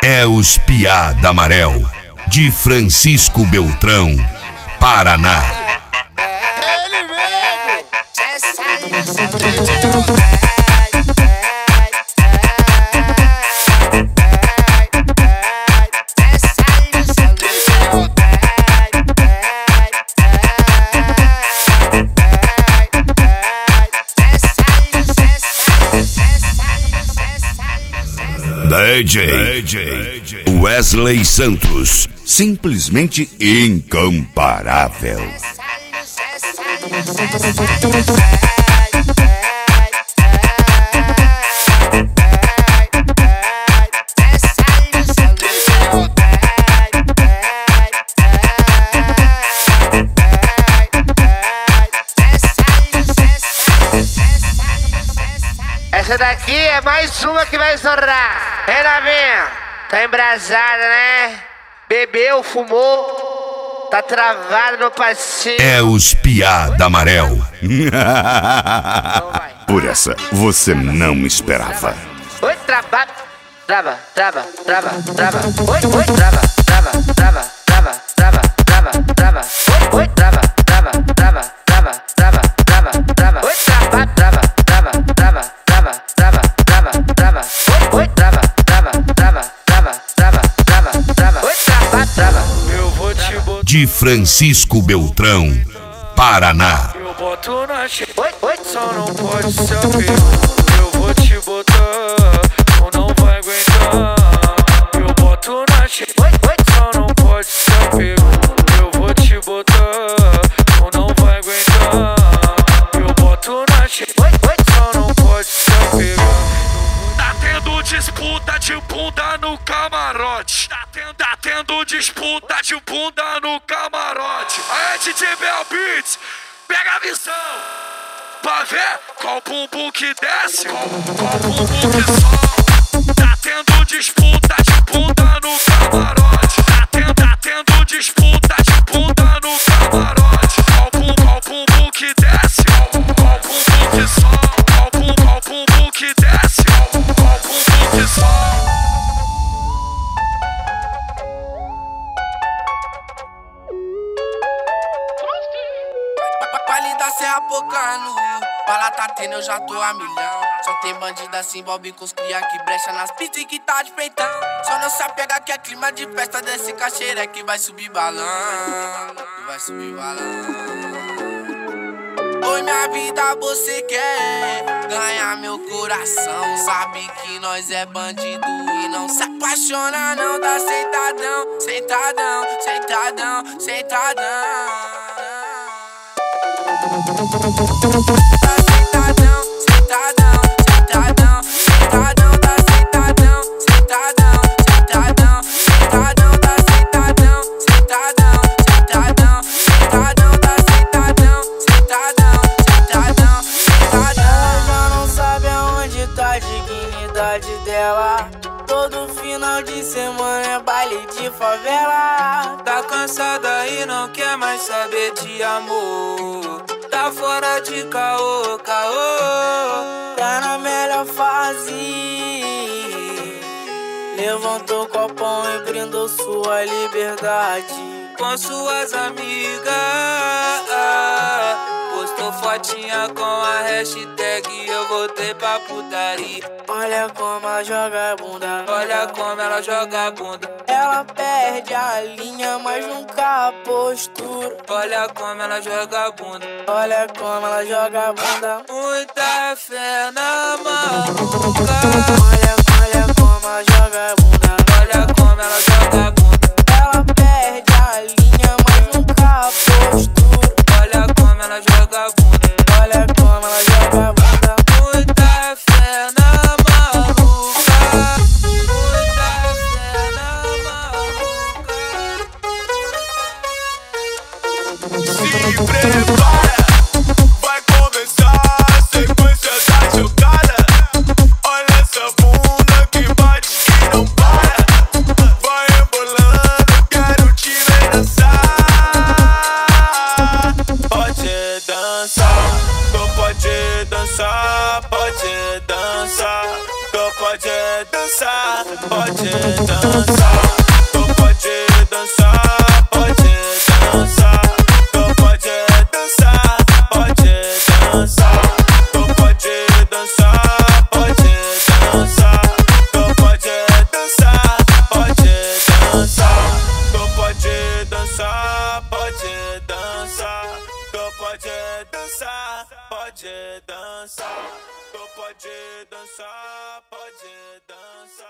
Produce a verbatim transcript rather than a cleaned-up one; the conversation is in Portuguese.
É os Piá da Marel, de Francisco Beltrão, Paraná. Ele mesmo! D J Wesley Santos, simplesmente incomparável. Essa daqui é mais uma que vai estourar. Renavinha, tá embrasada, né? Bebeu, fumou, tá travado no passinho. É os Piá da Marel. Por essa você não esperava. Oi, trava, trava, trava, trava, trava. Oi, oi, trava, trava, trava, trava, trava, trava, trava. Oi, oi, trava, trava, trava, trava, trava, trava, trava. Oi, trava, trava, trava, trava, trava, trava, trava, trava. Oi, oi, trava, trava, trava, trava, trava, trava, trava. Oi, trava, trava. Eu vou te botar. De Francisco Beltrão, Paraná. Eu boto na che... Oi, oi, Só não pode ser apego. Eu vou te botar, tu não vai aguentar. Eu boto na che... oi, oi. Só não pode ser apego. Eu vou te botar, tu não vai aguentar. Eu boto na che... Oi, oi. Só não pode ser apego. Tá tendo disputa de bunda no camarote. Tá tendo, tá tendo disputa de bunda no camarote. Aí, D J Bell Beats, pega a visão pra ver qual bumbum que desce, qual, qual bumbum que sobe. Tá tendo disputa de bunda no camarote. Tá tendo, tá tendo disputa de bunda no camarote. Qual bumbum, qual bumbum que desce, qual, qual bumbum que sobe. Qual bumbum, qual bumbum que desce, qual, qual bumbum que sobe. Vale da Serra Pocano, bala tá tendo, eu já tô a milhão. Só tem bandida assim, Bob com os cria que brecha nas pistas e que tá de peitão. Só não se apega que é clima de festa desse cacheira que vai subir balão, vai subir balão. Oi, minha vida, você quer ganhar meu coração? Sabe que nós é bandido e não se apaixona não. Tá sentadão, sentadão, sentadão, sentadão. Tá sentadão, sentadão, sentadão, sentadão, tá sentadão, sentadão, sentadão, sentadão, tá sentadão, sentadão, sentadão, sentadão, tá sentadão, sentadão, sentadão, sentadão. Ela já não sabe aonde tá a dignidade dela. Todo final de semana é baile de favela. Tá cansada e não quer mais saber de amor. Tá fora de caô, caô. Tá na melhor fase. Levantou o copão e brindou sua liberdade Com suas amigas, postou fotinha com a hashtag eu voltei pra putaria. Olha como ela joga a bunda, Olha como ela joga a bunda. ela perde a linha, mas nunca a postura. Olha como ela joga a bunda. Olha como ela joga a bunda. Muita fé na maluca. Olha, olha como ela joga a bunda. Olha como ela joga a bunda. Ela perde a linha, mas nunca a postura. Olha como ela joga a bunda. Olha como ela joga a bunda. Muita fé na maluca. Muita fé na maluca. Se prepara, vai começar a sequência da jogada. Olha essa bunda que bate e não para. Vai rebolando, quero te ver dançar. Pode dançar, tu pode dançar, pode dançar, tu pode dançar. dançar, pode dançar. Tu pode dançar, pode dançar. Tu pode dançar, pode dançar. Tu pode dançar, pode dançar. Tu pode dançar, pode dançar. Tu pode dançar, pode dançar. Tu pode dançar, pode dançar. Tu pode dançar, pode dançar.